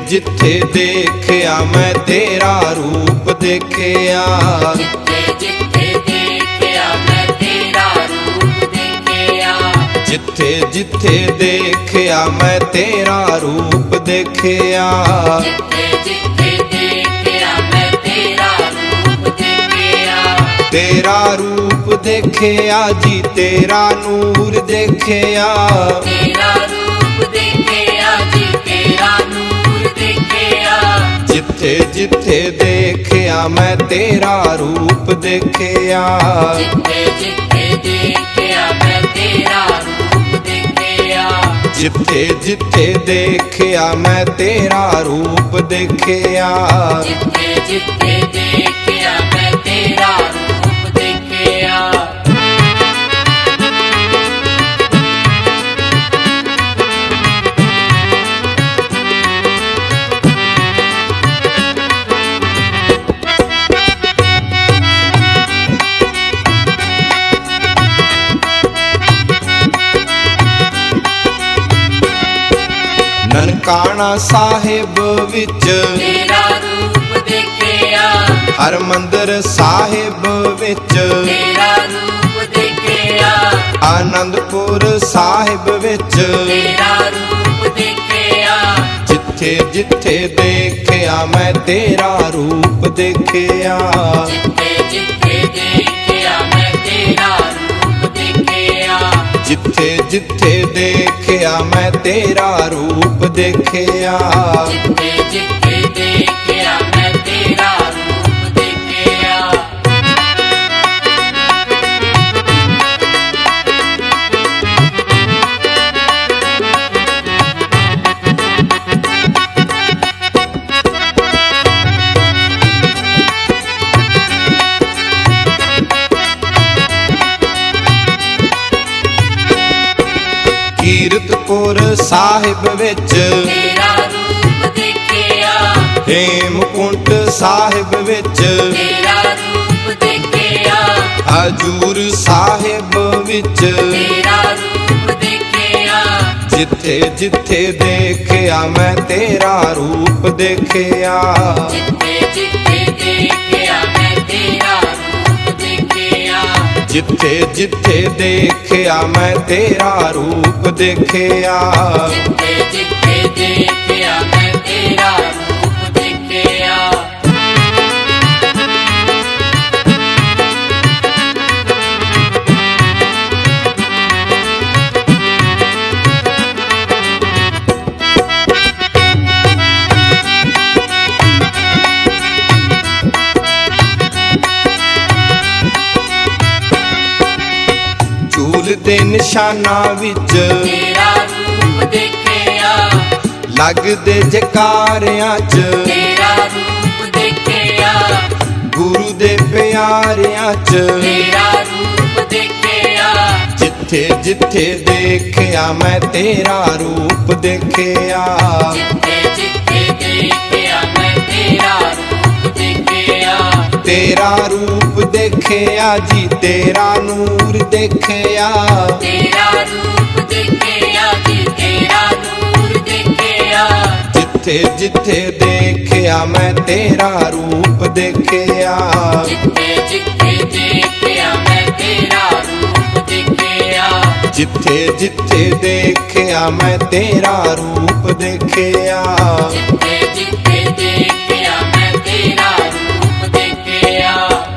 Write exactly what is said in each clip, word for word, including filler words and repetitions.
जिथे देखिया मैं तेरा रूप देखिया, जिथे जिथे देखिया मैं तेरा रूप देखिया, जिथे जिथे देखिया मैं तेरा रूप देखिया, जिथे जिथे देखिया मैं तेरा रूप देखिया, तेरा रूप देखिया जी तेरा नूर देखिया, तेरा रूप देखिया जी तेरा नूर देखिया, जिथे जिथे देखिया मैं तेरा रूप देखिया, जिथे जिथे देखिया मैं तेरा रूप देखिया, जिथे जिथे देखिया मैं तेरा रूप देखिया, जिथे जिथे देखिया मैं तेरा रूप देखिया। ननकाना साहिब विच तेरा रूप देखिया, हरमंदिर साहिब विच तेरा रूप देखिया, आनंदपुर साहिब विच तेरा रूप देखिया, जिथे जिथे देखिया मैं तेरा रूप देखिया, जिथे जिथे देखिया मैं तेरा रूप देखिया, जिथे जिथे देखिया मैं तेरा रूप देखिया, जिथे जिथे देखिया मैं तेरा रूप देखिया। कीरतपुर साहिब विच तेरा रूप देखिया, हेमकुंट साहिब विच तेरा रूप देखिया, हजूर साहिब विच तेरा रूप देखिया, जिथे जिथे देखिया मैं तेरा रूप देखिया, जिथे जिथे देखिया मैं तेरा रूप देखिया, जिथे जिथे देखिया मैं तेरा रूप देखिया, जिथे जिथे देखिया मैं तेरा रूप देखिया। चूल दे निशाना विच तेरा रूप देखिया, लगदे जकारियां च तेरा रूप देखिया, गुरु दे प्यारियां च तेरा रूप देखिया, जिथे जिथे देखिया मैं तेरा रूप देखिया, जिथे जिथे देखिया मैं तेरा रूप देखिया, तेरा रूप देखिया जी तेरा नूर देखिया, तेरा रूप देखिया जी तेरा नूर देखिया, जिथे जिथे देखिया मैं तेरा रूप देखिया, जिथे जिथे देखिया मैं तेरा रूप देखिया, जिथे जिथे देखिया मैं तेरा रूप देखिया, जिथे जिथे देखिया मैं तेरा रूप देखिया।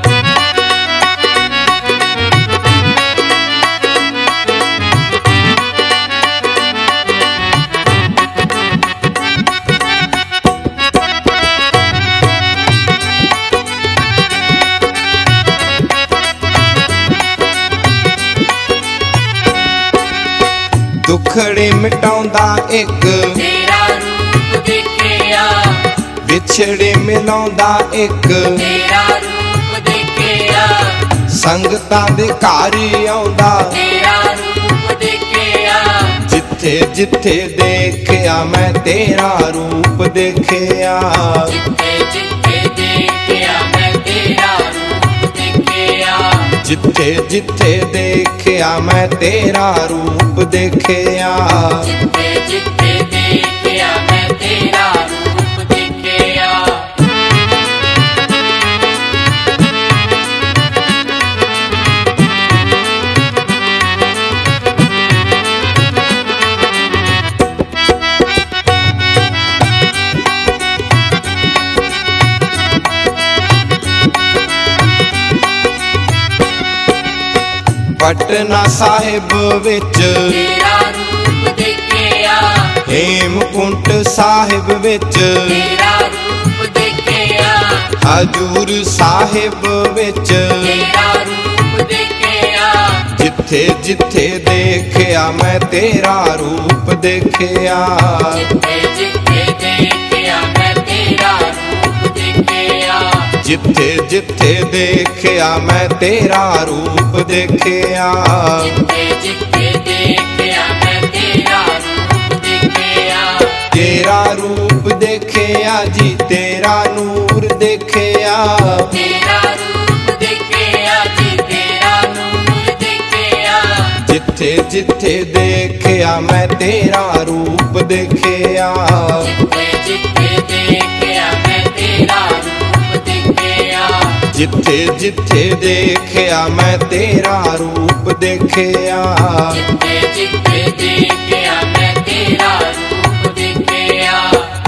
दुखड़े मिटाउंदा एक तेरा रूप देखिया, विछड़े मिलाउंदा एक तेरा रूप देखिया, संगतां दे घर आउंदा तेरा रूप देखिया, जिथे जिथे देखिया मैं तेरा रूप देखिया, जिथे जिथे देखिया मैं तेरा रूप देखिया, जिथे जिथे देखिया मैं तेरा रूप देखिया, जिथे जिथे देखिया मैं तेरा रूप ਪਟਨਾ ਸਾਹਿਬ ਵਿੱਚ ਤੇਰਾ ਰੂਪ ਦੇਖਿਆ, ਹੇਮਕੁੰਟ ਸਾਹਿਬ ਵਿੱਚ ਤੇਰਾ ਰੂਪ ਦੇਖਿਆ, ਹਜੂਰ ਸਾਹਿਬ ਵਿੱਚ ਤੇਰਾ ਰੂਪ ਦੇਖਿਆ, ਜਿੱਥੇ ਜਿੱਥੇ ਦੇਖਿਆ ਮੈਂ ਤੇਰਾ ਰੂਪ ਦੇਖਿਆ। ਜਿੱਥੇ ਜਿੱਥੇ ਦੇਖਿਆ ਮੈਂ ਤੇਰਾ ਰੂਪ ਦੇਖਿਆ, ਜਿੱਥੇ ਜਿੱਥੇ ਦੇਖਿਆ ਮੈਂ ਤੇਰਾ ਰੂਪ ਦੇਖਿਆ। ਜਿੱਥੇ ਜਿੱਥੇ ਦੇਖਿਆ ਮੈਂ ਤੇਰਾ ਰੂਪ ਦੇਖਿਆ, ਤੇਰਾ ਰੂਪ ਦੇਖਿਆ ਜੀ, ਤੇਰਾ ਨੂਰ ਦੇਖਿਆ। ਤੇਰਾ ਰੂਪ ਦੇਖਿਆ ਜੀ, ਤੇਰਾ ਨੂਰ ਦੇਖਿਆ, ਜਿੱਥੇ ਜਿੱਥੇ ਦੇਖਿਆ ਮੈਂ ਤੇਰਾ ਰੂਪ ਦੇਖਿਆ। ਜਿੱਥੇ ਜਿੱਥੇ ਦੇਖਿਆ ਮੈਂ ਤੇਰਾ ਰੂਪ ਦੇਖਿਆ, ਜਿੱਥੇ ਜਿੱਥੇ ਦੇਖਿਆ ਮੈਂ ਤੇਰਾ ਰੂਪ ਦੇਖਿਆ। ਜਿੱਥੇ ਜਿੱਥੇ ਦੇਖਿਆ ਮੈਂ ਤੇਰਾ ਰੂਪ ਦੇਖਿਆ।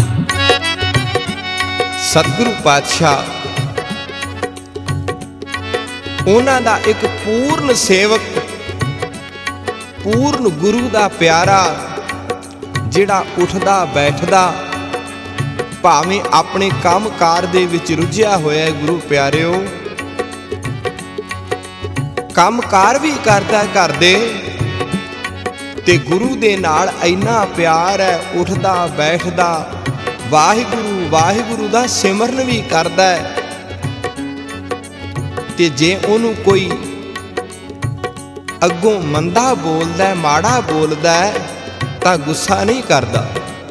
ਸਤਿਗੁਰੂ ਪਾਤਸ਼ਾਹ ਉਹਨਾਂ ਦਾ ਇੱਕ ਪੂਰਨ ਸੇਵਕ, ਪੂਰਨ ਗੁਰੂ ਦਾ ਪਿਆਰਾ, ਜਿਹੜਾ ਉੱਠਦਾ ਬੈਠਦਾ ਭਾਵੇਂ ਆਪਣੇ ਕੰਮਕਾਰ ਦੇ ਵਿੱਚ ਰੁੱਝਿਆ ਹੋਇਆ ਹੈ। ਗੁਰੂ ਪਿਆਰਿਓ, ਕੰਮਕਾਰ ਵੀ ਕਰਦਾ ਕਰਦੇ ਤੇ ਗੁਰੂ ਦੇ ਨਾਲ ਇੰਨਾ ਪਿਆਰ ਹੈ, ਉੱਠਦਾ ਬੈਠਦਾ ਵਾਹਿਗੁਰੂ ਵਾਹਿਗੁਰੂ ਦਾ ਸਿਮਰਨ ਵੀ ਕਰਦਾ ਹੈ। ਤੇ ਜੇ ਉਹਨੂੰ ਕੋਈ ਅੱਗੋਂ ਮੰਦਾ ਬੋਲਦਾ, ਮਾੜਾ ਬੋਲਦਾ ਤਾਂ ਗੁੱਸਾ ਨਹੀਂ ਕਰਦਾ।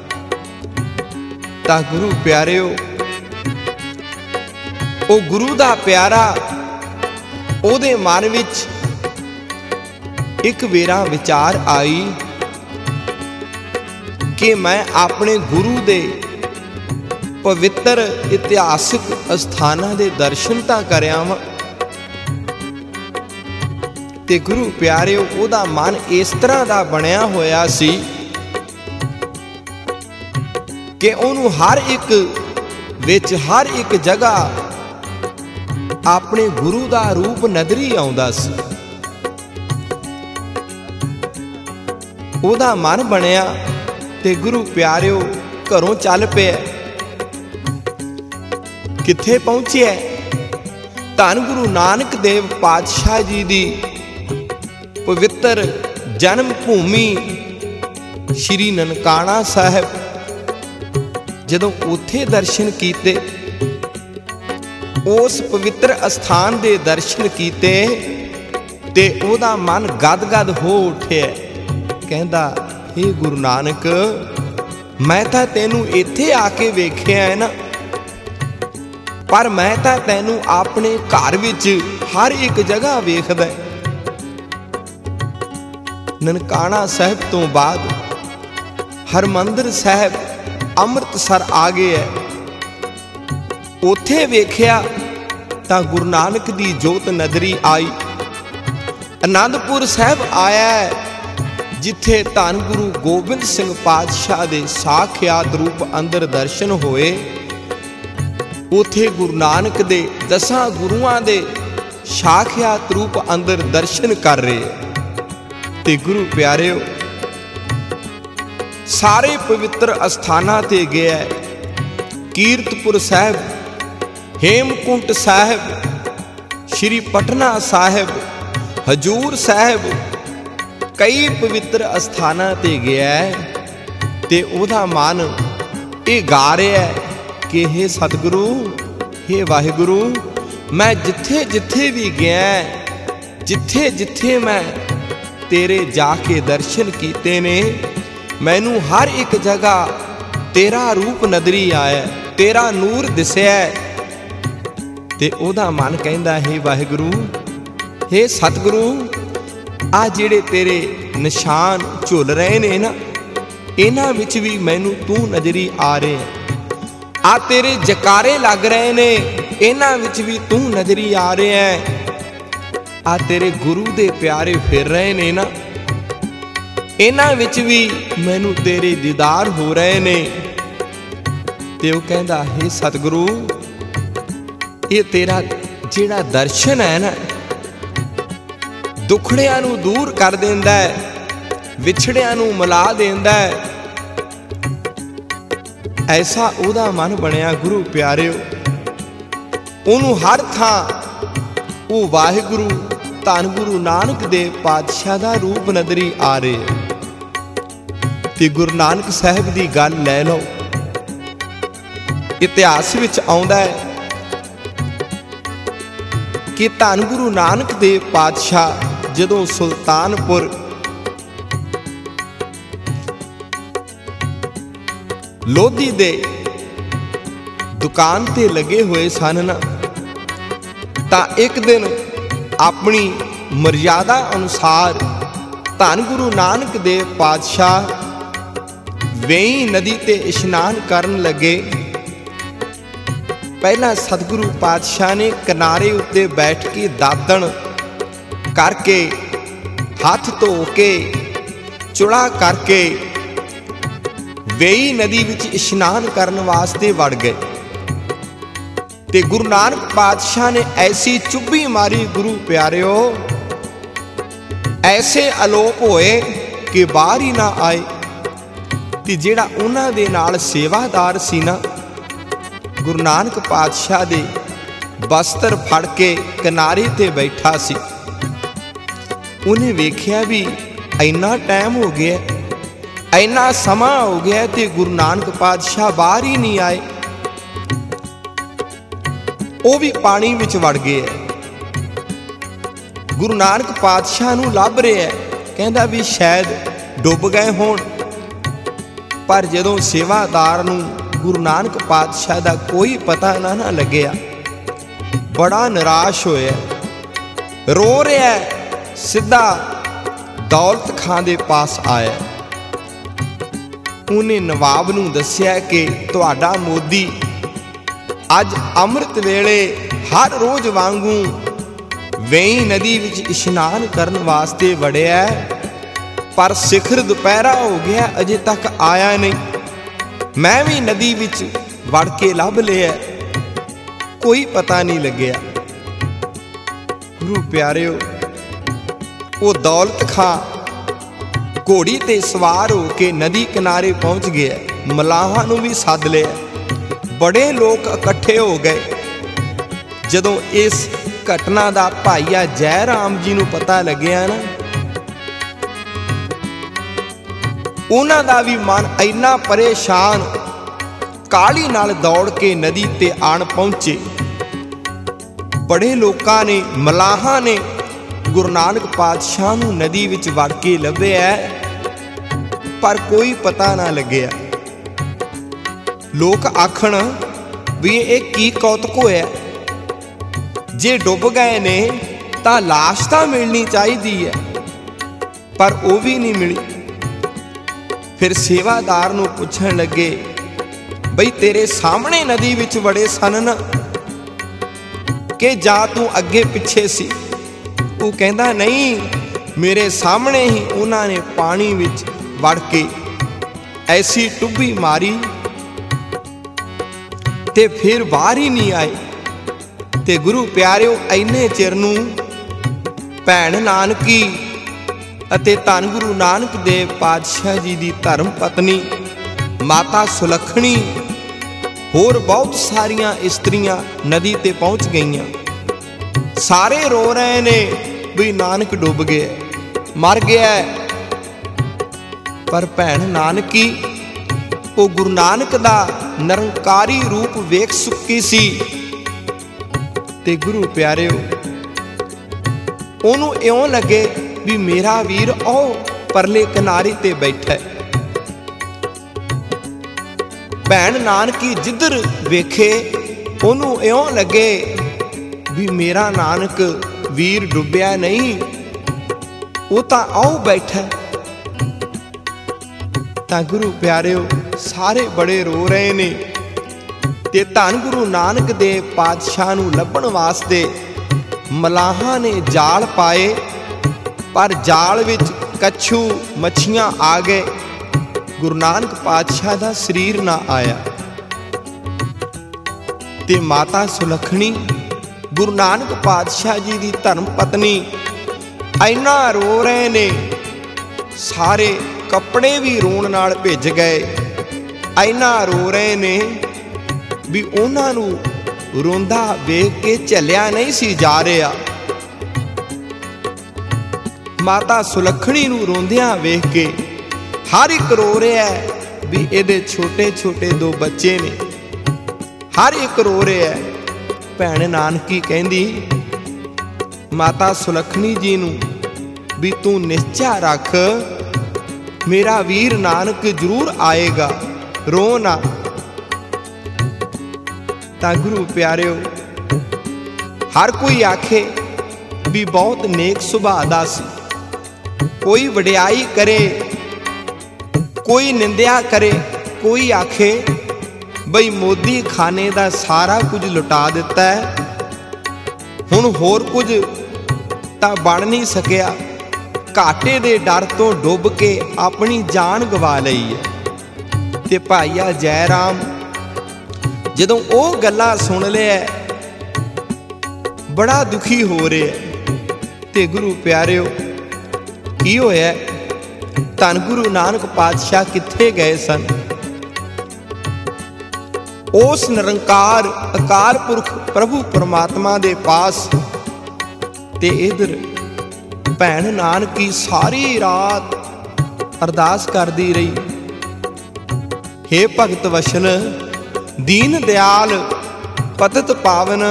ਤਾਂ ਗੁਰੂ ਪਿਆਰਿਓ, ਉਹ ਗੁਰੂ ਦਾ ਪਿਆਰਾ, ਉਹਦੇ ਮਨ ਵਿੱਚ ਇੱਕ ਵੇਰਾ ਵਿਚਾਰ ਆਈ ਕਿ ਮੈਂ ਆਪਣੇ ਗੁਰੂ ਦੇ ਪਵਿੱਤਰ ਇਤਿਹਾਸਿਕ ਅਸਥਾਨਾਂ ਦੇ ਦਰਸ਼ਨ ਤਾਂ ਕਰਿਆ ਵਾਂ। ਤੇ ਗੁਰੂ ਪਿਆਰਿਓ, ਉਹਦਾ ਮਨ ਇਸ ਤਰ੍ਹਾਂ ਦਾ ਬਣਿਆ ਹੋਇਆ ਸੀ ਕਿ ਉਹਨੂੰ ਹਰ ਇੱਕ ਵਿੱਚ, ਹਰ ਇੱਕ ਜਗ੍ਹਾ ਆਪਣੇ ਗੁਰੂ ਦਾ ਰੂਪ ਨਜ਼ਰੀ ਆਉਂਦਾ ਸੀ। ਉਹਦਾ ਮਨ ਬਣਿਆ ਤੇ ਗੁਰੂ ਪਿਆਰਿਓ ਘਰੋਂ ਚੱਲ ਪਿਆ। ਕਿੱਥੇ ਪਹੁੰਚਿਆ? ਧੰਨ ਗੁਰੂ ਨਾਨਕ ਦੇਵ ਪਾਤਸ਼ਾਹ ਜੀ ਦੀ ਪਵਿੱਤਰ ਜਨਮ ਭੂਮੀ ਸ਼੍ਰੀ ਨਨਕਾਣਾ ਸਾਹਿਬ। ਜਦੋਂ ਉੱਥੇ ਦਰਸ਼ਨ ਕੀਤੇ, ਉਸ ਪਵਿੱਤਰ ਅਸਥਾਨ ਦੇ ਦਰਸ਼ਨ ਕੀਤੇ ਤੇ ਉਹਦਾ ਮਨ ਗਦ-ਗਦ ਹੋ ਉੱਠਿਆ। ਕਹਿੰਦਾ, ਹੇ ਗੁਰੂ ਨਾਨਕ, ਮੈਂ ਤਾਂ ਤੈਨੂੰ ਇੱਥੇ ਆ ਕੇ ਵੇਖਿਆ ਹੈ ਨਾ, ਪਰ ਮੈਂ ਤਾਂ ਤੈਨੂੰ ਆਪਣੇ ਘਰ ਵਿੱਚ ਹਰ ਇੱਕ ਜਗ੍ਹਾ ਵੇਖਦਾ। ਨਨਕਾਣਾ ਸਾਹਿਬ ਤੋਂ ਬਾਅਦ ਹਰਿਮੰਦਰ ਸਾਹਿਬ ਅੰਮ੍ਰਿਤਸਰ ਆ ਗਏ ਹੈ। ਉੱਥੇ ਵੇਖਿਆ ਤਾਂ ਗੁਰੂ ਨਾਨਕ ਦੀ ਜੋਤ ਨਜ਼ਰੀ ਆਈ। ਅਨੰਦਪੁਰ ਸਾਹਿਬ ਆਇਆ, ਜਿੱਥੇ ਧੰਨ ਗੁਰੂ ਗੋਬਿੰਦ ਸਿੰਘ ਪਾਤਸ਼ਾਹ ਦੇ ਸਾਖਿਆਤ ਰੂਪ ਅੰਦਰ ਦਰਸ਼ਨ ਹੋਏ। ਉੱਥੇ ਗੁਰੂ ਨਾਨਕ ਦੇ ਦਸਾਂ ਗੁਰੂਆਂ ਦੇ ਸਾਖਿਆਤ ਰੂਪ ਅੰਦਰ ਦਰਸ਼ਨ ਕਰ ਰਹੇ। ਤੇ ਗੁਰੂ ਪਿਆਰਿਓ, ਸਾਰੇ ਪਵਿੱਤਰ ਅਸਥਾਨਾਂ ਤੇ ਗਿਆ। ਕੀਰਤਪੁਰ ਸਾਹਿਬ, ਹੇਮਕੁੰਟ ਸਾਹਿਬ, ਸ਼੍ਰੀ ਪਟਨਾ ਸਾਹਿਬ, ਹਜੂਰ ਸਾਹਿਬ, ਕਈ ਪਵਿੱਤਰ ਅਸਥਾਨਾਂ ਤੇ ਗਿਆ ਤੇ ਉਹਦਾ ਮਨ ਇਹ ਗਾ ਰਿਹਾ ਕਿ ਹੇ ਸਤਿਗੁਰੂ, ਹੇ ਵਾਹਿਗੁਰੂ, ਮੈਂ ਜਿੱਥੇ ਜਿੱਥੇ ਵੀ ਗਿਆ, ਜਿੱਥੇ ਜਿੱਥੇ ਮੈਂ ਤੇਰੇ ਜਾ ਕੇ ਦਰਸ਼ਨ ਕੀਤੇ ਨੇ, ਮੈਨੂੰ ਹਰ ਇੱਕ ਜਗ੍ਹਾ ਤੇਰਾ ਰੂਪ ਨਜ਼ਰੀ ਆਇਆ, ਤੇਰਾ ਨੂਰ ਦਿਸਿਆ। ਤੇ ਉਹਦਾ ਮਨ ਕਹਿੰਦਾ, ਹੇ ਵਾਹਿਗੁਰੂ, ਹੇ ਸਤਿਗੁਰੂ, ਆ ਜਿਹੜੇ ਤੇਰੇ ਨਿਸ਼ਾਨ ਝੁੱਲ ਰਹੇ ਨੇ ਨਾ, ਇਹਨਾਂ ਵਿੱਚ ਵੀ ਮੈਨੂੰ ਤੂੰ ਨਜ਼ਰੀ ਆ ਰਿਹਾ। ਆ ਤੇਰੇ ਜਕਾਰੇ ਲੱਗ ਰਹੇ ਨੇ, ਇਹਨਾਂ ਵਿੱਚ ਵੀ ਤੂੰ ਨਜ਼ਰੀ ਆ ਰਿਹਾ। ਆ ਤੇਰੇ ਗੁਰੂ ਦੇ ਪਿਆਰੇ ਫਿਰ ਰਹੇ ਨੇ ਨਾ, ਇਹਨਾਂ ਵਿੱਚ ਵੀ ਮੈਨੂੰ ਤੇਰੇ ਦੀਦਾਰ ਹੋ ਰਹੇ ਨੇ। ਤੇ ਉਹ ਕਹਿੰਦਾ, ਹੇ ਸਤਿਗੁਰੂ, ਇਹ ਤੇਰਾ ਜਿਹੜਾ ਦਰਸ਼ਨ ਹੈ ਨਾ, ਦੁਖੜਿਆਂ ਨੂੰ ਦੂਰ ਕਰ ਦਿੰਦਾ ਹੈ, ਵਿਛੜਿਆਂ ਨੂੰ ਮਿਲਾ ਦਿੰਦਾ ਹੈ। ਐਸਾ ਉਹਦਾ ਮਨ ਬਣਿਆ ਗੁਰੂ ਪਿਆਰਿਓ। ਉਹਨੂੰ ਹਰ ਥਾਂ ਉਹ ਵਾਹਿਗੁਰੂ ਧੰਨ ਗੁਰੂ ਨਾਨਕ ਦੇਵ ਪਾਤਸ਼ਾਹ ਦਾ ਰੂਪ ਨਜ਼ਰੀ ਆ ਰਿਹਾ। ਤੇ ਗੁਰੂ ਨਾਨਕ ਸਾਹਿਬ ਦੀ ਗੱਲ ਲੈ ਲਓ, ਇਤਿਹਾਸ ਵਿੱਚ ਆਉਂਦਾ ਹੈ ਕਿ ਧੰਨ ਗੁਰੂ ਨਾਨਕ ਦੇਵ ਪਾਤਸ਼ਾਹ ਜਦੋਂ ਸੁਲਤਾਨਪੁਰ ਲੋਧੀ ਦੇ ਦੁਕਾਨ ਤੇ ਲੱਗੇ ਹੋਏ ਸਨ ਨਾ, ਤਾਂ ਇੱਕ ਦਿਨ ਆਪਣੀ ਮਰਜ਼ਾਦਾ ਅਨੁਸਾਰ ਧੰਨ ਗੁਰੂ ਨਾਨਕ ਦੇਵ ਪਾਤਸ਼ਾਹ ਵੇਈ ਨਦੀ ਤੇ ਇਸ਼ਨਾਨ ਕਰਨ ਲੱਗੇ। ਪਹਿਲਾਂ ਸਤਿਗੁਰੂ ਪਾਤਸ਼ਾਹ ਨੇ ਕਿਨਾਰੇ ਉੱਤੇ ਬੈਠ ਕੇ ਦਾਤਣ ਕਰਕੇ, ਹੱਥ ਧੋ ਕੇ, ਚੁਲਾ ਕਰਕੇ ਵੇਈ ਨਦੀ ਵਿੱਚ ਇਸ਼ਨਾਨ ਕਰਨ ਵਾਸਤੇ ਵੜ ਗਏ। ਤੇ ਗੁਰੂ ਨਾਨਕ ਪਾਤਸ਼ਾਹ ਨੇ ਐਸੀ ਚੁੱਭੀ ਮਾਰੀ ਗੁਰੂ ਪਿਆਰਿਓ, ਐਸੇ ਅਲੋਪ ਹੋਏ ਕਿ ਬਾਹਰ ਹੀ ਨਾ ਆਏ। ਤੇ ਜਿਹੜਾ ਉਹਨਾਂ ਦੇ ਨਾਲ ਸੇਵਾਦਾਰ ਸੀ ਨਾ, ਗੁਰੂ ਨਾਨਕ ਪਾਤਸ਼ਾਹ ਦੇ ਬਸਤਰ ਫੜ ਕੇ ਕਿਨਾਰੇ ਤੇ ਬੈਠਾ ਸੀ। ਉਹਨੇ ਵੇਖਿਆ ਵੀ ਇੰਨਾ ਟਾਈਮ ਹੋ ਗਿਆ, ਇੰਨਾ ਸਮਾਂ ਹੋ ਗਿਆ ਤੇ ਗੁਰੂ ਨਾਨਕ ਪਾਤਸ਼ਾਹ ਬਾਹਰ ਹੀ ਨਹੀਂ ਆਏ। ਉਹ ਵੀ ਪਾਣੀ ਵਿੱਚ ਵੜ ਗਏ। ਗੁਰੂ ਨਾਨਕ ਪਾਤਸ਼ਾਹ ਨੂੰ ਲੱਭ ਰਿਹਾ, ਕਹਿੰਦਾ ਵੀ ਸ਼ਾਇਦ ਡੁੱਬ ਗਏ ਹੋਣ। ਪਰ ਜਦੋਂ ਸੇਵਾਦਾਰ ਨੂੰ ਗੁਰੂ ਨਾਨਕ ਪਾਤਸ਼ਾਹ ਦਾ ਕੋਈ ਪਤਾ ਨਾ ਨਾ ਲੱਗਿਆ, ਬੜਾ ਨਿਰਾਸ਼ ਹੋਇਆ, ਰੋ ਰਿਹਾ। ਸਿੱਧਾ ਦੌਲਤ ਖਾਂ ਦੇ ਪਾਸ ਆਇਆ। ਉਹਨੇ ਨਵਾਬ ਨੂੰ ਦੱਸਿਆ ਕਿ ਤੁਹਾਡਾ ਮੋਦੀ ਅੱਜ ਅੰਮ੍ਰਿਤ ਵੇਲੇ ਹਰ ਰੋਜ਼ ਵਾਂਗੂ ਵੇਈ ਨਦੀ ਵਿੱਚ ਇਸ਼ਨਾਨ ਕਰਨ ਵਾਸਤੇ ਵੜਿਆ, ਪਰ ਸਿਖਰ ਦੁਪਹਿਰਾ ਹੋ ਗਿਆ, ਅਜੇ ਤੱਕ ਆਇਆ ਨਹੀਂ। ਮੈਂ ਵੀ ਨਦੀ ਵਿੱਚ ਵੜ ਕੇ ਲੱਭ ਲਿਆ, ਕੋਈ ਪਤਾ ਨਹੀਂ ਲੱਗਿਆ। ਗੁਰੂ ਪਿਆਰਿਓ, ਉਹ ਦੌਲਤ ਖਾਂ ਘੋੜੀ ਤੇ ਸਵਾਰ ਹੋ ਕੇ ਨਦੀ ਕਿਨਾਰੇ ਪਹੁੰਚ ਗਿਆ। ਮਲਾਹਾਂ ਨੂੰ ਵੀ ਸੱਦ ਲਿਆ, ਬੜੇ ਲੋਕ ਇਕੱਠੇ ਹੋ ਗਏ। ਜਦੋਂ ਇਸ ਘਟਨਾ ਦਾ ਭਾਈਆ ਜੈ ਰਾਮ ਜੀ ਨੂੰ ਪਤਾ ਲੱਗਿਆ ਨਾ, ਉਹਨਾਂ ਦਾ ਵੀ ਮਨ ਇੰਨਾ ਪਰੇਸ਼ਾਨ, ਕਾਹਲੀ ਨਾਲ ਦੌੜ ਕੇ ਨਦੀ ਤੇ ਆਣ ਪਹੁੰਚੇ। ਬੜੇ ਲੋਕਾਂ ਨੇ, ਮਲਾਹਾਂ ਨੇ ਗੁਰੂ ਨਾਨਕ ਪਾਤਸ਼ਾਹ ਨੂੰ ਨਦੀ ਵਿੱਚ ਵੜ ਕੇ ਲੱਭਿਆ, ਪਰ ਕੋਈ ਪਤਾ ਨਾ ਲੱਗਿਆ। ਲੋਕ ਆਖਣ ਵੀ ਇਹ ਕੀ ਕੌਤਕ ਹੋਇਆ, ਜੇ ਡੁੱਬ ਗਏ ਨੇ ਤਾਂ ਲਾਸ਼ ਤਾਂ ਮਿਲਣੀ ਚਾਹੀਦੀ ਹੈ, ਪਰ ਉਹ ਵੀ ਨਹੀਂ ਮਿਲੀ। ਫਿਰ ਸੇਵਾਦਾਰ ਨੂੰ ਪੁੱਛਣ ਲੱਗੇ, ਬਈ ਤੇਰੇ ਸਾਹਮਣੇ ਨਦੀ ਵਿੱਚ ਵੜੇ ਸਨ ਨਾ, ਕਿ ਜਾਂ ਤੂੰ ਅੱਗੇ ਪਿੱਛੇ ਸੀ? ਉਹ ਕਹਿੰਦਾ ਨਹੀਂ, ਮੇਰੇ ਸਾਹਮਣੇ ਹੀ ਉਹਨਾਂ ਨੇ ਪਾਣੀ ਵਿੱਚ ਵੜ ਕੇ ਐਸੀ ਟੁੱਬੀ ਮਾਰੀ ਤੇ ਫਿਰ ਬਾਹਰ ਹੀ ਨਹੀਂ ਆਏ। ਤੇ ਗੁਰੂ ਪਿਆਰਿਓ, ਇੰਨੇ ਚਿਰ ਨੂੰ ਭੈਣ ਨਾਨਕੀ ਅਤੇ ਧੰਨ ਗੁਰੂ ਨਾਨਕ ਦੇਵ ਪਾਤਸ਼ਾਹ ਜੀ ਦੀ ਧਰਮ ਪਤਨੀ ਮਾਤਾ ਸੁਲੱਖਣੀ, ਹੋਰ ਬਹੁਤ ਸਾਰੀਆਂ ਇਸਤਰੀਆਂ ਨਦੀ ਤੇ ਪਹੁੰਚ ਗਈਆਂ। ਸਾਰੇ ਰੋ ਰਹੇ ਨੇ ਵੀ ਨਾਨਕ ਡੁੱਬ ਗਿਆ, ਮਰ ਗਿਆ। ਪਰ ਭੈਣ ਨਾਨਕੀ ਉਹ ਗੁਰੂ ਨਾਨਕ ਦਾ ਨਿਰੰਕਾਰੀ ਰੂਪ ਵੇਖ ਚੁੱਕੀ ਸੀ। ਤੇ ਗੁਰੂ ਪਿਆਰਿਓ, ਉਹਨੂੰ ਇਉਂ ਲੱਗੇ ਵੀ ਮੇਰਾ ਵੀਰ ਉਹ ਪਰਲੇ ਕਿਨਾਰੇ ਤੇ ਬੈਠਾ। ਭੈਣ ਨਾਨਕੀ ਜਿੱਧਰ ਵੇਖੇ ਉਹਨੂੰ ਇਉਂ ਲੱਗੇ ਵੀ ਮੇਰਾ ਨਾਨਕ ਵੀਰ ਡੁੱਬਿਆ ਨਹੀਂ, ਉਹ ਤਾਂ ਆਉ ਬੈਠਾ। ਤਾਂ ਗੁਰੂ ਪਿਆਰਿਓ, ਸਾਰੇ ਬੜੇ ਰੋ ਰਹੇ ਨੇ। ਤੇ ਧੰਨ ਗੁਰੂ ਨਾਨਕ ਦੇਵ ਪਾਤਸ਼ਾਹ ਨੂੰ ਲੱਭਣ ਵਾਸਤੇ ਮਲਾਹਾਂ ਨੇ ਜਾਲ ਪਾਏ, ਪਰ ਜਾਲ ਵਿੱਚ ਕੱਛੂ ਮੱਛੀਆਂ ਆ ਗਏ। ਗੁਰੂ ਨਾਨਕ ਪਾਤਸ਼ਾਹ ਦਾ ਸਰੀਰ ਨਾ ਆਇਆ। ਤੇ ਮਾਤਾ ਸੁਲੱਖਣੀ ਗੁਰੂ ਨਾਨਕ ਪਾਤਸ਼ਾਹ ਜੀ ਦੀ ਧਰਮ ਪਤਨੀ ਇੰਨਾ ਰੋ ਰਹੇ ਨੇ, ਸਾਰੇ ਕੱਪੜੇ ਵੀ ਰੋਣ ਨਾਲ ਭਿੱਜ ਗਏ। ਇੰਨਾ ਰੋ ਰਹੇ ਨੇ ਵੀ ਉਹਨਾਂ ਨੂੰ ਰੋਂਦਾ ਵੇਖ ਕੇ ਝੱਲਿਆ ਨਹੀਂ ਸੀ ਜਾ ਰਿਹਾ। ਮਾਤਾ ਸੁਲੱਖਣੀ ਨੂੰ ਰੋਂਦਿਆਂ ਵੇਖ ਕੇ ਹਰ ਇੱਕ ਰੋ ਰਿਹਾ ਵੀ ਇਹਦੇ ਛੋਟੇ ਛੋਟੇ ਦੋ ਬੱਚੇ ਨੇ। ਹਰ ਇੱਕ ਰੋ ਰਿਹਾ। ਭੈਣ ਨਾਨਕੀ ਕਹਿੰਦੀ ਮਾਤਾ ਸੁਲੱਖਣੀ ਜੀ ਨੂੰ ਵੀ ਤੂੰ ਨਿਸ਼ਚਾ ਰੱਖ, ਮੇਰਾ ਵੀਰ ਨਾਨਕ ਜ਼ਰੂਰ ਆਏਗਾ, ਰੋ ਨਾ। ਤਾਂ ਗੁਰੂ ਪਿਆਰਿਓ, ਹਰ ਕੋਈ ਆਖੇ ਵੀ ਬਹੁਤ ਨੇਕ ਸੁਭਾਅ ਦਾ ਸੀ। ਕੋਈ ਵਡਿਆਈ ਕਰੇ, ਕੋਈ ਨਿੰਦਿਆ ਕਰੇ, ਕੋਈ ਆਖੇ ਬਈ ਮੋਦੀ ਖਾਨੇ ਦਾ ਸਾਰਾ ਕੁਝ ਲੁਟਾ ਦਿੱਤਾ ਹੈ, ਹੁਣ ਹੋਰ ਕੁਝ ਤਾਂ ਬਣ ਨਹੀਂ ਸਕਿਆ, ਘਾਟੇ ਦੇ ਡਰ ਤੋਂ ਡੁੱਬ ਕੇ ਆਪਣੀ ਜਾਨ ਗਵਾ ਲਈ ਹੈ। ਤੇ ਭਾਈਆ ਜੈ ਰਾਮ ਜਦੋਂ ਉਹ ਗੱਲਾਂ ਸੁਣ ਲਿਆ ਬੜਾ ਦੁਖੀ ਹੋ ਰਿਹਾ। ਤੇ ਗੁਰੂ ਪਿਆਰਿਓ, ਕੀ ਹੋਇਆ? ਧੰਨ ਗੁਰੂ ਨਾਨਕ ਪਾਤਸ਼ਾਹ ਕਿੱਥੇ ਗਏ ਸਨ? ਉਸ ਨਿਰੰਕਾਰ ਅਕਾਲ ਪੁਰਖ ਪ੍ਰਭੂ ਪਰਮਾਤਮਾ ਦੇ ਪਾਸ। ਤੇ ਇਧਰ ਭੈਣ ਨਾਨਕੀ ਸਾਰੀ ਰਾਤ ਅਰਦਾਸ ਕਰਦੀ ਰਹੀ, ਹੇ ਭਗਤ ਵਸ਼ਲ, ਦੀਨ ਦਿਆਲ, ਪਤਿਤ ਪਾਵਨ,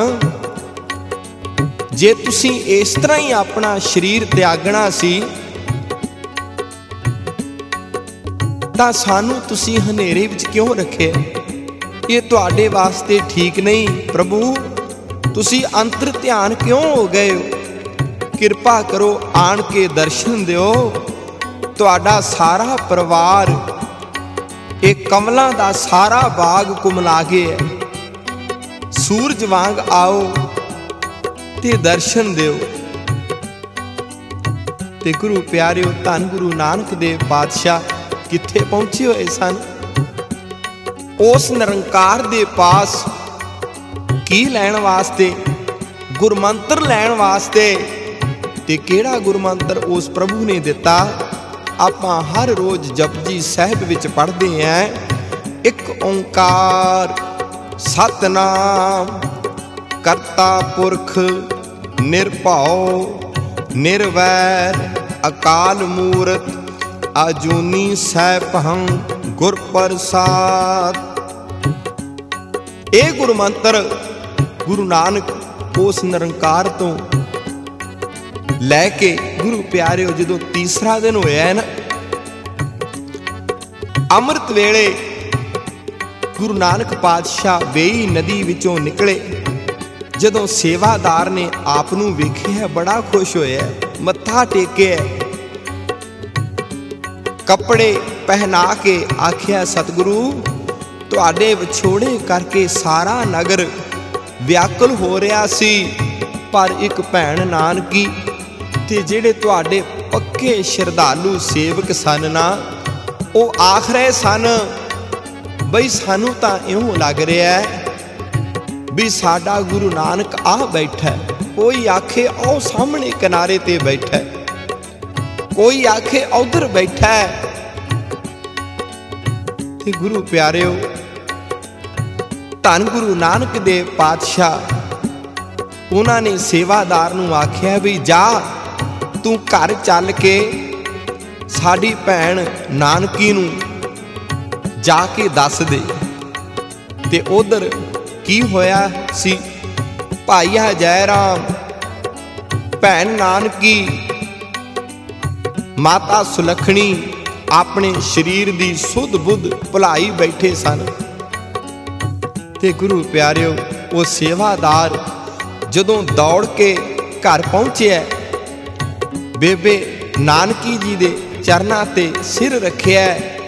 ਜੇ ਤੁਸੀਂ ਇਸ ਤਰ੍ਹਾਂ ਹੀ ਆਪਣਾ ਸਰੀਰ ਤਿਆਗਣਾ ਸੀ ਤਾਂ ਸਾਨੂੰ ਤੁਸੀਂ ਹਨੇਰੇ ਵਿੱਚ ਕਿਉਂ ਰੱਖਿਆ? ਇਹ ਤੁਹਾਡੇ ਵਾਸਤੇ ਠੀਕ ਨਹੀਂ। ਪ੍ਰਭੂ, ਤੁਸੀਂ ਅੰਤਰ ਧਿਆਨ ਕਿਉਂ ਹੋ ਗਏ ਹੋ? ਕਿਰਪਾ ਕਰੋ, ਆਣ ਕੇ ਦਰਸ਼ਨ ਦਿਓ। ਤੁਹਾਡਾ ਸਾਰਾ ਪਰਿਵਾਰ ਇਹ ਕਮਲਾਂ ਦਾ ਸਾਰਾ ਬਾਗ ਕੁਮਲਾ ਗਿਆ ਹੈ। ਸੂਰਜ ਵਾਂਗ ਆਓ ਤੇ ਦਰਸ਼ਨ ਦਿਓ। ਤੇ ਗੁਰੂ ਪਿਆਰਿਓ, ਧੰਨ ਗੁਰੂ ਨਾਨਕ ਦੇਵ ਪਾਤਸ਼ਾਹ ਕਿੱਥੇ ਪਹੁੰਚੇ ਹੋਏ ਸਨ? ਉਸ ਨਿਰੰਕਾਰ ਦੇ ਪਾਸ। ਕੀ ਲੈਣ ਵਾਸਤੇ? ਗੁਰਮੰਤਰ ਲੈਣ ਵਾਸਤੇ। ਤੇ ਕਿਹੜਾ ਗੁਰਮੰਤਰ ਉਸ ਪ੍ਰਭੂ ਨੇ ਦਿੱਤਾ? ਆਪਾਂ ਹਰ ਰੋਜ਼ ਜਪਜੀ ਸਾਹਿਬ ਵਿੱਚ ਪੜ੍ਹਦੇ ਆਂ, ਇੱਕ ਓੰਕਾਰ ਸਤਨਾਮ ਕਰਤਾ ਪੁਰਖ ਨਿਰਭਉ ਨਿਰਵੈਰ ਅਕਾਲ ਮੂਰਤ ਅਜੂਨੀ ਸੈਭੰ ਗੁਰ ਪ੍ਰਸਾਦ। ਇਹ ਗੁਰਮੰਤਰ ਗੁਰੂ ਨਾਨਕ ਉਸ ਨਿਰੰਕਾਰ ਤੋਂ ਲੈ ਕੇ, ਗੁਰੂ ਪਿਆਰਿਓ, ਜਦੋਂ ਤੀਸਰਾ ਦਿਨ ਹੋਇਆ ਨਾ, ਅੰਮ੍ਰਿਤ ਵੇਲੇ ਗੁਰੂ ਨਾਨਕ ਪਾਤਸ਼ਾਹ ਵੇਈ ਨਦੀ ਵਿੱਚੋਂ ਨਿਕਲੇ। ਜਦੋਂ ਸੇਵਾਦਾਰ ਨੇ ਆਪ ਨੂੰ ਵੇਖਿਆ ਬੜਾ ਖੁਸ਼ ਹੋਇਆ, ਮੱਥਾ ਟੇਕਿਆ, ਕੱਪੜੇ ਪਹਿਨਾ ਕੇ ਆਖਿਆ, ਸਤਿਗੁਰੂ, ਤੁਹਾਡੇ ਵਿਛੋੜੇ ਕਰਕੇ ਸਾਰਾ ਨਗਰ ਵਿਆਕੁਲ ਹੋ ਰਿਹਾ ਸੀ, ਪਰ ਇੱਕ ਭੈਣ ਨਾਨਕੀ ਤੇ ਜਿਹੜੇ ਤੁਹਾਡੇ ਪੱਕੇ ਸ਼ਰਧਾਲੂ ਸੇਵਕ ਸਨ ਨਾ, ਉਹ ਆਖ ਰਹੇ ਸਨ ਬਈ ਸਾਨੂੰ ਤਾਂ ਇਉਂ ਲੱਗ ਰਿਹਾ ਵੀ ਸਾਡਾ ਗੁਰੂ ਨਾਨਕ ਆ ਬੈਠਾ। ਕੋਈ ਆਖੇ ਉਹ ਸਾਹਮਣੇ ਕਿਨਾਰੇ ਤੇ ਬੈਠਾ, ਕੋਈ ਆਖੇ ਉਧਰ ਬੈਠਾ। ਤੇ ਗੁਰੂ ਪਿਆਰਿਓ, ਧੰਨ ਗੁਰੂ ਨਾਨਕ ਦੇਵ ਪਾਤਸ਼ਾਹ, ਉਹਨਾਂ ਨੇ ਸੇਵਾਦਾਰ ਨੂੰ ਆਖਿਆ ਵੀ ਜਾ ਤੂੰ ਘਰ ਚੱਲ ਕੇ ਸਾਡੀ ਭੈਣ ਨਾਨਕੀ ਨੂੰ ਜਾ ਕੇ ਦੱਸ ਦੇ। ਤੇ ਉਧਰ ਕੀ ਹੋਇਆ ਸੀ? ਭਾਈਆ ਜੈ ਰਾਮ, ਭੈਣ ਨਾਨਕੀ, ਮਾਤਾ ਸੁਲੱਖਣੀ ਆਪਣੇ ਸਰੀਰ ਦੀ ਸੁੱਧ ਬੁੱਧ ਭੁਲਾਈ ਬੈਠੇ ਸਨ। ਤੇ ਗੁਰੂ ਪਿਆਰਿਓ, ਉਹ ਸੇਵਾਦਾਰ ਜਦੋਂ ਦੌੜ ਕੇ ਘਰ ਪਹੁੰਚਿਆ, ਬੇਬੇ ਨਾਨਕੀ ਜੀ ਦੇ ਚਰਨਾਂ ਤੇ ਸਿਰ ਰੱਖਿਆ,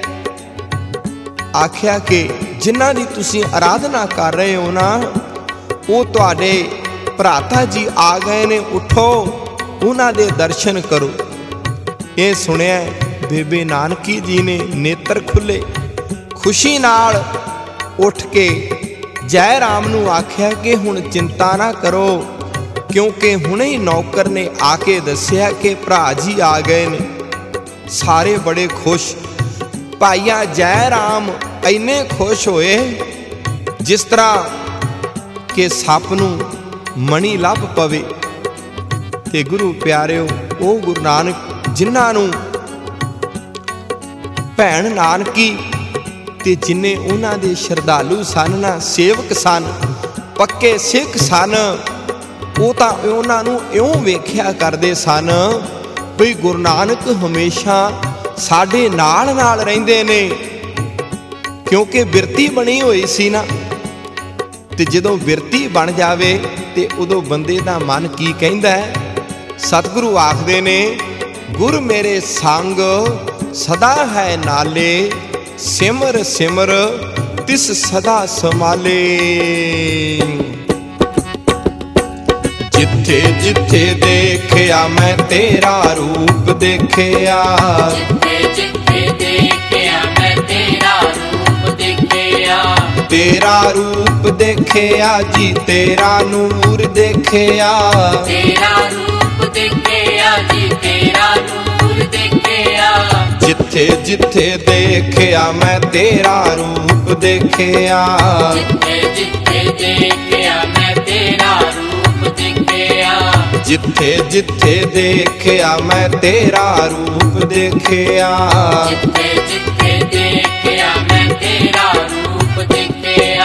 ਆਖਿਆ ਕਿ ਜਿਨ੍ਹਾਂ ਦੀ ਤੁਸੀਂ ਆਰਾਧਨਾ ਕਰ ਰਹੇ ਹੋ ਨਾ, ਉਹ ਤੁਹਾਡੇ ਭਰਾਤਾ ਜੀ ਆ ਗਏ ਨੇ, ਉਠੋ ਉਹਨਾਂ ਦੇ ਦਰਸ਼ਨ ਕਰੋ। ਇਹ ਸੁਣਿਆ ਬੇਬੇ ਨਾਨਕੀ ਜੀ ਨੇ ਨੇਤਰ ਖੁੱਲੇ, ਖੁਸ਼ੀ ਨਾਲ ਉੱਠ ਕੇ ਜੈ ਰਾਮ ਨੂੰ ਆਖਿਆ ਕਿ ਹੁਣ ਚਿੰਤਾ ਨਾ ਕਰੋ, क्योंकि हुणे ही नौकर ने आके दस्या कि भरा जी आ गए ने। सारे बड़े खुश। भाईया जै राम इन्ने खुश होए जिस तरह कि सप नूं मणी लभ पवे। ते गुरु प्यारिओ ओ गुरु नानक जिन्हां नूं भैण नानकी ते जिन्ने उन्हां दे शरधालू सन ना, सेवक सन, पक्के सिख सन, ਉਹ ਤਾਂ ਉਹਨਾਂ ਨੂੰ ਇਉਂ ਵੇਖਿਆ ਕਰਦੇ ਸਨ ਵੀ ਗੁਰੂ ਨਾਨਕ ਹਮੇਸ਼ਾ ਸਾਡੇ ਨਾਲ ਨਾਲ ਰਹਿੰਦੇ ਨੇ, ਕਿਉਂਕਿ ਬਿਰਤੀ ਬਣੀ ਹੋਈ ਸੀ ਨਾ। ਤੇ ਜਦੋਂ ਬਿਰਤੀ ਬਣ ਜਾਵੇ ਤੇ ਉਦੋਂ ਬੰਦੇ ਦਾ ਮਨ ਕੀ ਕਹਿੰਦਾ ਹੈ? ਸਤਿਗੁਰੂ ਆਖਦੇ ਨੇ, ਗੁਰ ਮੇਰੇ ਸੰਗ ਸਦਾ ਹੈ ਨਾਲੇ, ਸਿਮਰ ਸਿਮਰ ਤਿਸ ਸਦਾ ਸਮਾਲੇ। जिथे जिथे देखिया मैं तेरा रूप देखिया, जिथे जिथे देखिया मैं तेरा रूप देखिया, तेरा रूप देखिया जी तेरा नूर देखिया, तेरा रूप देखिया जी तेरा नूर देखिया, जिथे जिथे देखिया मैं तेरा रूप देखिया, जिथे जिथे देखिया मैं तेरा रूप देखिया, जिथे जिथे देखिया मैं तेरा रूप देखिया, जिथे जिथे देखिया मैं तेरा रूप देखिया।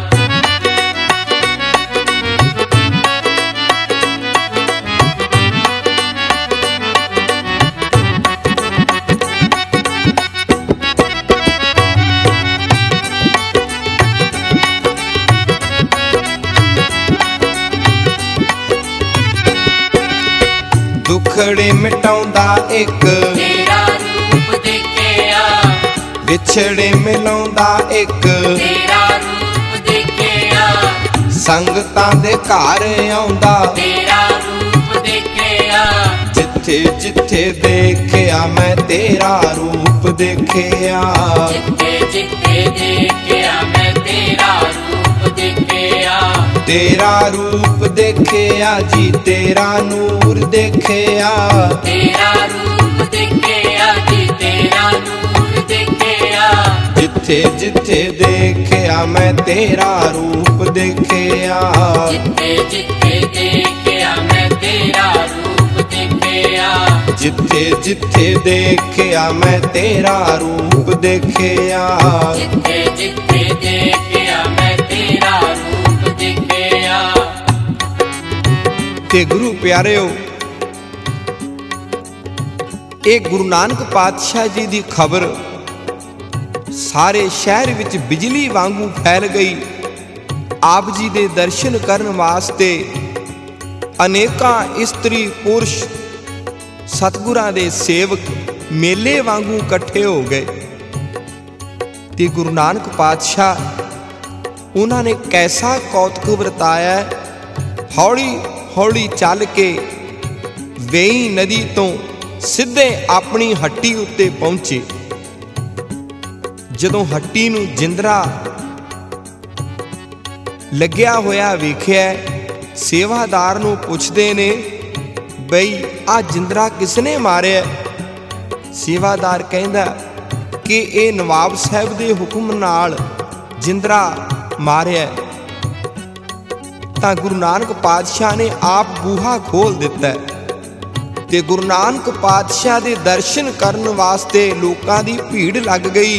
दुखड़े मिटाउंदा एक तेरा रूप देखिया, विछड़े मिलाउंदा एक तेरा रूप देखिया, संगतां दे घर आउंदा तेरा रूप देखिया, जिथे जिथे देखिया मैं तेरा रूप देखिया, जिथे जिथे देखिया मैं तेरा रूप देखिया, तेरा रूप देखिया जी तेरा नूर देखिया, तेरा रूप देखिया जी तेरा नूर देखिया, जिथे जिथे देखिया मैं तेरा रूप देखिया, जिथे जिथे देखिया मैं तेरा रूप देखिया, जिथे जिथे देखिया मैं तेरा रूप देखिया, जिथे जिथे देखिया मैं तेरा रूप देखिया। ते गुरु प्यारिओ, एक गुरु नानक पातशाह जी दी खबर सारे शहर विच बिजली वांगू फैल गई। आप जी दे दर्शन करन वास्ते अनेकां इस्त्री पुरुष सतगुरां दे सेवक मेले वांगू इकट्ठे हो गए। ते गुरु नानक पातशाह उन्हां ने कैसा कौतक वरताया। हौली हौली चल के वेई नदी तो सिद्धे अपनी हट्टी उत्ते पहुंचे। जदों हट्टी नूं जिंदरा लग्या होया वेखिया, सेवादार नूं पुछदे ने, बई आ जिंदरा किसने मारिया? सेवादार कहंदा कि ये नवाब साहब दे हुक्म नाल जिंदरा मारिया। तां गुरु नानक पातशाह ने आप बूहा खोल दिता ते गुरु नानक पातशाह दे दर्शन करन वास्ते लोकां दी भीड़ लग गई।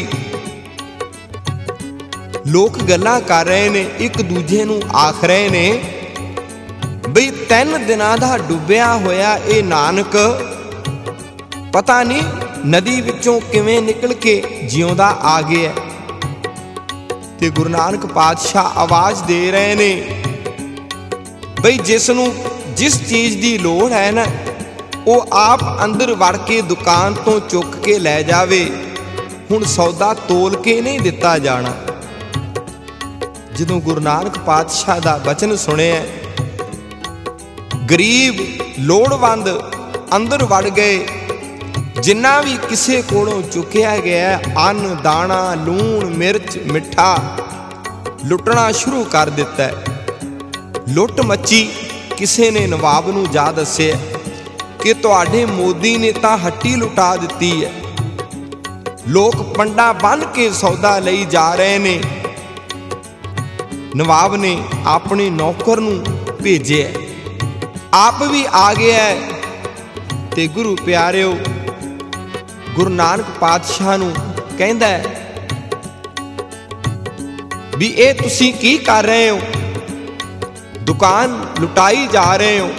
लोग गल्लां कर रहे ने, एक दूजे नूं आख रहे ने, बई तीन दिनां दा डुबिया होया ये नानक पता नहीं नदी विचों किवें निकल के जिउंदा आ गया। ते गुरु नानक पातशाह आवाज दे रहे ने, बई जिसनूं जिस चीज़ की लोड़ है ना, वो आप अंदर वड़ के दुकान तो चुक के लै जावे। हुण सौदा तोल के नहीं दिता जाना। जदों गुरु नानक पातशाह दा वचन सुनिया, गरीब लोड़वंद अंदर वड़ गए। जिन्ना भी किसे कोलों चुकिया गया अन्न दाना लूण मिर्च मिठा लुटना शुरू कर दिता है। लुट मची ਕਿਸੇ ਨੇ ਨਵਾਬ ਨੂੰ ਜਾ ਦੱਸਿਆ ਕਿ ਤੁਹਾਡੇ ਮੋਦੀ ਨੇ ਤਾਂ ਹੱਟੀ ਲੁਟਾ ਦਿੱਤੀ ਹੈ, ਲੋਕ ਪੰਡਾ ਬੰਨ ਕੇ ਸੌਦਾ ਲਈ ਜਾ ਰਹੇ ਨੇ। ਨਵਾਬ ਨੇ ਆਪਣੇ ਨੌਕਰ ਨੂੰ ਭੇਜਿਆ, ਆਪ ਵੀ ਆ ਗਿਆ ਤੇ ਗੁਰੂ ਪਿਆਰਿਓ ਗੁਰੂ ਨਾਨਕ ਪਾਤਸ਼ਾਹ ਨੂੰ ਕਹਿੰਦਾ ਵੀ ਇਹ ਤੁਸੀਂ ਕੀ ਕਰ ਰਹੇ ਹੋ, ਦੁਕਾਨ ਲੁਟਾਈ ਜਾ ਰਹੇ ਹੋ।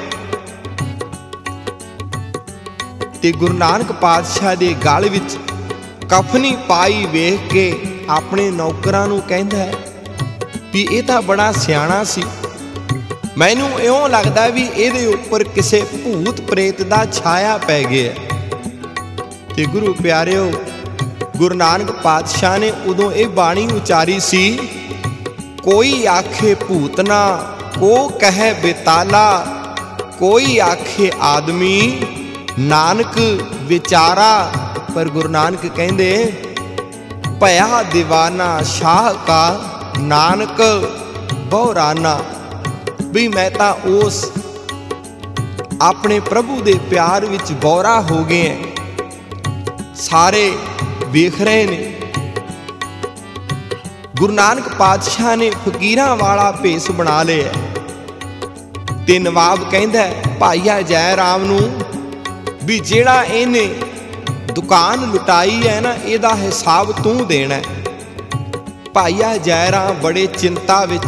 ਤੇ ਗੁਰੂ ਨਾਨਕ ਪਾਤਸ਼ਾਹ ਦੇ ਗਲ ਵਿੱਚ ਕਫਨੀ ਪਾਈ ਵੇਖ ਕੇ ਆਪਣੇ ਨੌਕਰਾਂ ਨੂੰ ਕਹਿੰਦਾ ਵੀ ਇਹ ਤਾਂ ਬੜਾ ਸਿਆਣਾ ਸੀ, ਮੈਨੂੰ ਇਉਂ ਲੱਗਦਾ ਵੀ ਇਹਦੇ ਉੱਪਰ ਕਿਸੇ ਭੂਤ ਪ੍ਰੇਤ ਦਾ ਛਾਇਆ ਪੈ ਗਿਆ। ਤੇ ਗੁਰੂ ਪਿਆਰਿਓ ਗੁਰੂ ਨਾਨਕ ਪਾਤਸ਼ਾਹ ਨੇ ਉਦੋਂ ਇਹ ਬਾਣੀ ਉਚਾਰੀ ਸੀ, ਕੋਈ ਆਖੇ ਭੂਤਨਾ ਕੋ ਕਹੇ ਬੇਤਾਲਾ, ਕੋਈ ਆਖੇ ਆਦਮੀ ਨਾਨਕ ਵਿਚਾਰਾ। ਪਰ ਗੁਰੂ ਨਾਨਕ ਕਹਿੰਦੇ ਭਇਆ ਦੀਵਾਨਾ ਸ਼ਾਹ ਕਾ ਨਾਨਕ ਬਹੁਰਾਨਾ, ਵੀ ਮੈਂ ਤਾਂ ਉਸ ਆਪਣੇ ਪ੍ਰਭੂ ਦੇ ਪਿਆਰ ਵਿੱਚ ਬੌਰਾ ਹੋ ਗਿਆ। ਸਾਰੇ ਵੇਖ ਰਹੇ ਨੇ। ਗੁਰੂ ਨਾਨਕ ਪਾਤਸ਼ਾਹ ਨੇ ਫਕੀਰਾਂ ਵਾਲਾ ਭੇਸ ਬਣਾ ਲਿਆ ਤੇ ਨਵਾਬ ਕਹਿੰਦਾ ਭਾਈਆ ਜੈ ਰਾਮ ਨੂੰ ਵੀ ਜਿਹੜਾ ਇਹਨੇ ਦੁਕਾਨ ਲੁਟਾਈ ਹੈ ਨਾ, ਇਹਦਾ ਹਿਸਾਬ ਤੂੰ ਦੇਣਾ। ਭਾਈਆ ਜੈ ਰਾਮ ਬੜੇ ਚਿੰਤਾ ਵਿੱਚ,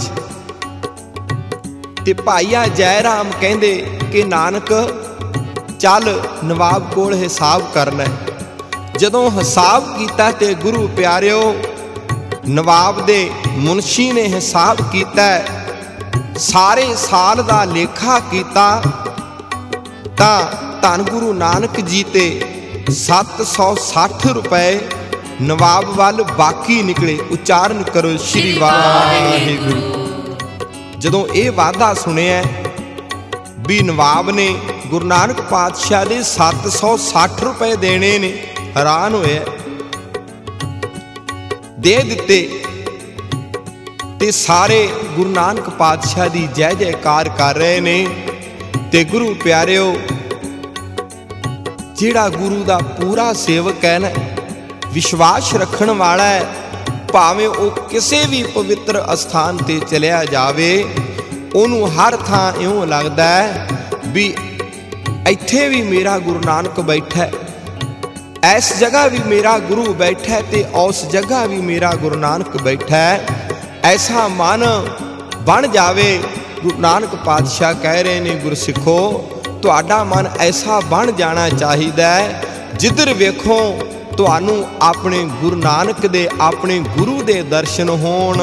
ਤੇ ਭਾਈਆ ਜੈ ਰਾਮ ਕਹਿੰਦੇ ਕਿ ਨਾਨਕ ਚੱਲ ਨਵਾਬ ਕੋਲ ਹਿਸਾਬ ਕਰਨਾ। ਜਦੋਂ ਹਿਸਾਬ ਕੀਤਾ ਤੇ ਗੁਰੂ ਪਿਆਰਿਓ ਨਵਾਬ ਦੇ ਮੁਨਸ਼ੀ ਨੇ ਹਿਸਾਬ ਕੀਤਾ, ਸਾਰੇ ਸਾਲ ਦਾ ਲੇਖਾ ਕੀਤਾ ਤਾਂ ਧੰਨ ਗੁਰੂ ਨਾਨਕ ਜੀ ਤੇ ਸੱਤ ਸੌ ਸੱਠ ਰੁਪਏ ਨਵਾਬ ਵੱਲ ਬਾਕੀ ਨਿਕਲੇ। ਉਚਾਰਨ ਕਰੋ ਸ਼੍ਰੀ ਵਾਹਿਗੁਰੂ। ਜਦੋਂ ਇਹ ਵਾਅਦਾ ਸੁਣਿਆ ਵੀ ਨਵਾਬ ਨੇ ਗੁਰੂ ਨਾਨਕ ਪਾਤਸ਼ਾਹ ਦੇ ਸੱਤ ਸੌ ਸੱਠ ਰੁਪਏ ਦੇਣੇ ਨੇ, ਹੈਰਾਨ ਹੋਇਆ, ਦੇ ਦਿੱਤੇ। ਤੇ ਸਾਰੇ ਗੁਰੂ ਨਾਨਕ ਪਾਤਸ਼ਾਹ ਦੀ ਜੈ ਜੈਕਾਰ ਕਰ ਰਹੇ ਨੇ। ਤੇ ਗੁਰੂ ਪਿਆਰਿਓ ਜਿਹੜਾ ਗੁਰੂ ਦਾ ਪੂਰਾ ਸੇਵਕ ਹੈ ਨਾ, ਵਿਸ਼ਵਾਸ ਰੱਖਣ ਵਾਲਾ ਹੈ, ਭਾਵੇਂ ਉਹ ਕਿਸੇ ਵੀ ਪਵਿੱਤਰ ਅਸਥਾਨ ਤੇ ਚਲਿਆ ਜਾਵੇ, ਉਹਨੂੰ ਹਰ ਥਾਂ ਇਉਂ ਲੱਗਦਾ ਹੈ ਵੀ ਇੱਥੇ ਵੀ ਮੇਰਾ ਗੁਰੂ ਨਾਨਕ ਬੈਠਾ ਹੈ, ਇਸ ਜਗ੍ਹਾ ਵੀ ਮੇਰਾ ਗੁਰੂ ਬੈਠਾ ਹੈ ਤੇ ਉਸ ਜਗ੍ਹਾ ਵੀ ਮੇਰਾ ਗੁਰੂ ਨਾਨਕ ਬੈਠਾ ਹੈ। ਐਸਾ ਮਨ ਬਣ ਜਾਵੇ। ਗੁਰੂ ਨਾਨਕ ਪਾਤਸ਼ਾਹ ਕਹਿ ਰਹੇ ਨੇ ਗੁਰਸਿੱਖੋ, ਤੁਹਾਡਾ ਮਨ ਐਸਾ ਬਣ ਜਾਣਾ ਚਾਹੀਦਾ ਹੈ ਜਿੱਧਰ ਵੇਖੋ ਤੁਹਾਨੂੰ ਆਪਣੇ ਗੁਰੂ ਨਾਨਕ ਦੇ, ਆਪਣੇ ਗੁਰੂ ਦੇ ਦਰਸ਼ਨ ਹੋਣ।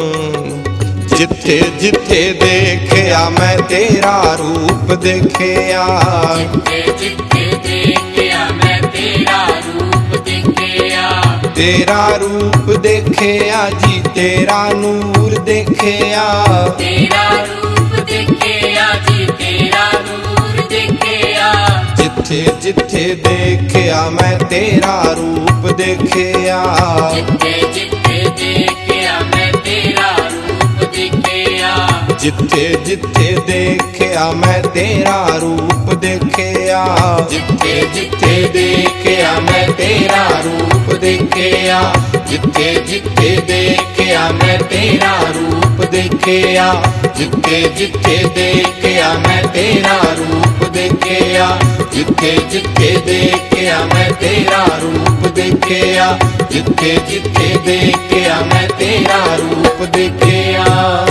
ਜਿੱਥੇ ਜਿੱਥੇ ਦੇਖਿਆ ਮੈਂ ਤੇਰਾ ਰੂਪ ਦੇਖਿਆ, ਜਿੱਥੇ ਜਿੱਥੇ ਦੇਖਿਆ ਮੈਂ ਤੇਰਾ ਰੂਪ ਦੇਖਿਆ, ਤੇਰਾ ਰੂਪ ਦੇਖਿਆ ਜੀ, ਤੇਰਾ ਨੂਰ ਦੇਖਿਆ, ਤੇਰਾ ਰੂਪ ਦੇਖਿਆ ਜੀ, ਤੇਰਾ ਨੂਰ ਦੇਖਿਆ। ਜਿੱਥੇ ਜਿੱਥੇ ਦੇਖਿਆ ਮੈਂ ਤੇਰਾ ਰੂਪ ਦੇਖਿਆ, ਜਿੱਥੇ ਜਿੱਥੇ ਦੇਖਿਆ ਮੈਂ ਤੇਰਾ ਰੂਪ ਦੇਖਿਆ, ਜਿੱਥੇ ਜਿੱਥੇ ਦੇਖਿਆ ਮੈਂ ਤੇਰਾ ਰੂਪ ਦੇਖਿਆ, ਜਿੱਥੇ ਜਿੱਥੇ ਦੇਖਿਆ ਮੈਂ ਤੇਰਾ ਰੂਪ ਦੇਖਿਆ, ਜਿੱਥੇ ਜਿੱਥੇ ਦੇਖਿਆ ਮੈਂ ਤੇਰਾ ਰੂਪ ਦੇਖਿਆ, ਜਿੱਥੇ ਜਿੱਥੇ ਦੇਖਿਆ ਮੈਂ ਤੇਰਾ ਰੂਪ ਦੇਖਿਆ, ਜਿੱਥੇ ਜਿੱਥੇ ਦੇਖਿਆ ਮੈਂ ਤੇਰਾ ਰੂਪ ਦੇਖਿਆ, ਜਿੱਥੇ ਜਿੱਥੇ ਦੇਖਿਆ ਮੈਂ ਤੇਰਾ ਰੂਪ ਦੇਖਿਆ।